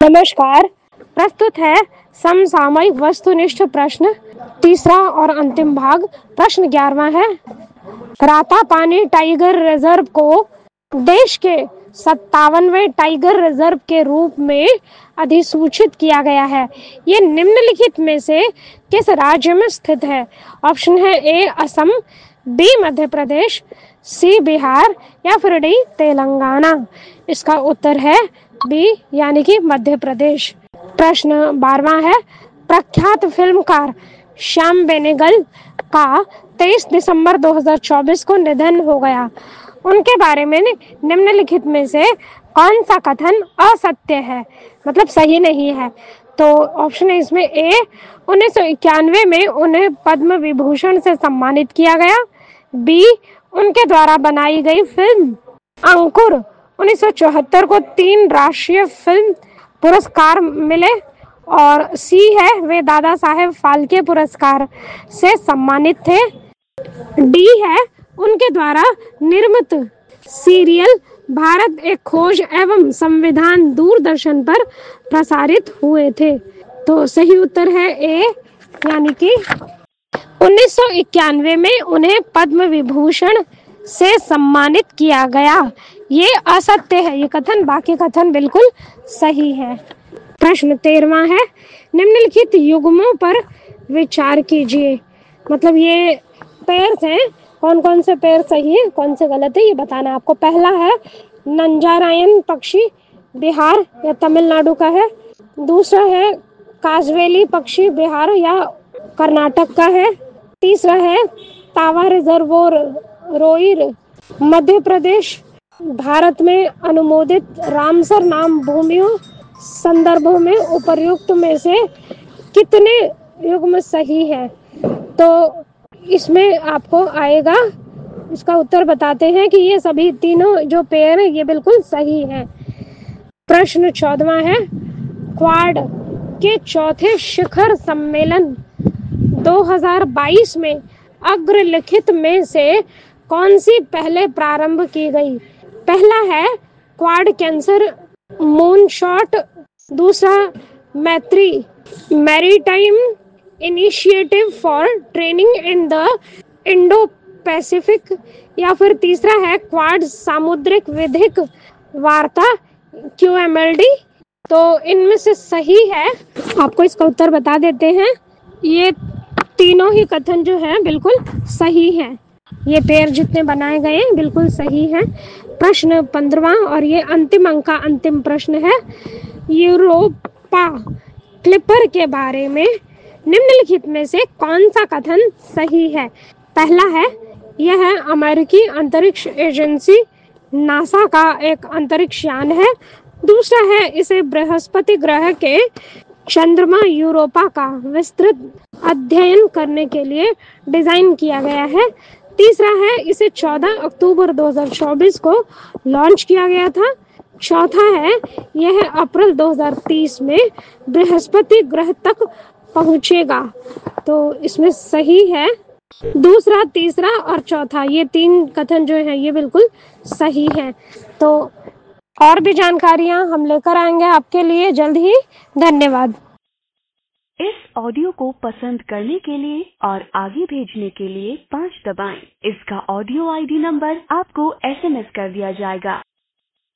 नमस्कार। प्रस्तुत है समसामयिक वस्तुनिष्ठ प्रश्न, तीसरा और अंतिम भाग। प्रश्न 11वां है, रातापानी टाइगर रिजर्व को देश के 57वें टाइगर रिजर्व के रूप में अधिसूचित किया गया है। ये निम्नलिखित में से किस राज्य में स्थित है? ऑप्शन है A Assam, B Madhya Pradesh, C Bihar या फिर डी तेलंगाना। इसका उत्तर है बी यानी कि मध्य प्रदेश। प्रश्न 12वां है, प्रख्यात फिल्मकार श्याम बेनेगल का 23 दिसंबर 2024 को निधन हो गया। उनके बारे में निम्नलिखित में से कौन सा कथन असत्य है, मतलब सही नहीं है? तो ऑप्शन है इसमें ए 1991 में उन्हें पद्म विभूषण से सम्मानित किया गया, बी उनके द्वारा बनाई गई फिल्म अंकुर 1974 को 3 राष्ट्रीय फिल्म पुरस्कार मिले, और सी है वे दादा साहेब फाल्के पुरस्कार से सम्मानित थे, डी है उनके द्वारा निर्मित सीरियल भारत एक खोज एवं संविधान दूरदर्शन पर प्रसारित हुए थे। तो सही उत्तर है ए यानी कि 1991 में उन्हें पद्म विभूषण से सम्मानित किया गया। ये असत्य है ये कथन, बाकी कथन बिल्कुल सही है। प्रश्न 13वां है, निम्नलिखित युग्मों पर विचार कीजिए। मतलब ये पेयर्स हैं, कौन कौन से पेयर सही है कौन से गलत है ये बताना आपको। पहला है नंजारायन पक्षी, बिहार या तमिलनाडु का है। दूसरा है काजवेली पक्षी, बिहार या कर्नाटक का है। तीसरा है तावा रिजर्वोर रोइर, मध्य प्रदेश। भारत में अनुमोदित रामसर नाम भूमियों संदर्भों में उपर्युक्त में से कितने युग्म सही है? तो इसमें आपको आएगा, इसका उत्तर बताते हैं कि ये सभी तीनों जो पेयर है ये बिल्कुल सही है। प्रश्न 14वां है, क्वाड के चौथे शिखर सम्मेलन 2022 में अग्रलिखित में से कौन सी पहले प्रारंभ की गई? पहला है क्वाड कैंसर मूनशॉट, दूसरा Maitri maritime initiative for training in the Indo pacific, या फिर तीसरा है क्वाड सामुद्रिक विधिक वार्ता QMLD। तो इनमें से सही है, आपको इसका उत्तर बता देते हैं। ये तीनों ही कथन जो है बिल्कुल सही है, ये पेयर जितने बनाए गए हैं बिल्कुल सही है। प्रश्न 15वां और ये अंतिम अंक का अंतिम प्रश्न है, यूरोपा क्लिपर के बारे में निम्नलिखित में से कौन सा कथन सही है? पहला है यह अमेरिकी अंतरिक्ष एजेंसी नासा का एक अंतरिक्ष यान है। दूसरा है इसे बृहस्पति ग्रह के चंद्रमा यूरोपा का विस्तृत अध्ययन करने के लिए डिजाइन किया गया है। तीसरा है इसे 14 अक्टूबर 2024 को लॉन्च किया गया था। चौथा है यह अप्रैल 2030 में बृहस्पति ग्रह तक पहुंचेगा। तो इसमें सही है दूसरा, तीसरा और चौथा, ये 3 कथन जो है ये बिल्कुल सही है। तो और भी जानकारियां हम लेकर आएंगे आपके लिए जल्द ही। धन्यवाद। इस ऑडियो को पसंद करने के लिए और आगे भेजने के लिए 5 दबाएं। इसका ऑडियो ID नंबर आपको SMS कर दिया जाएगा।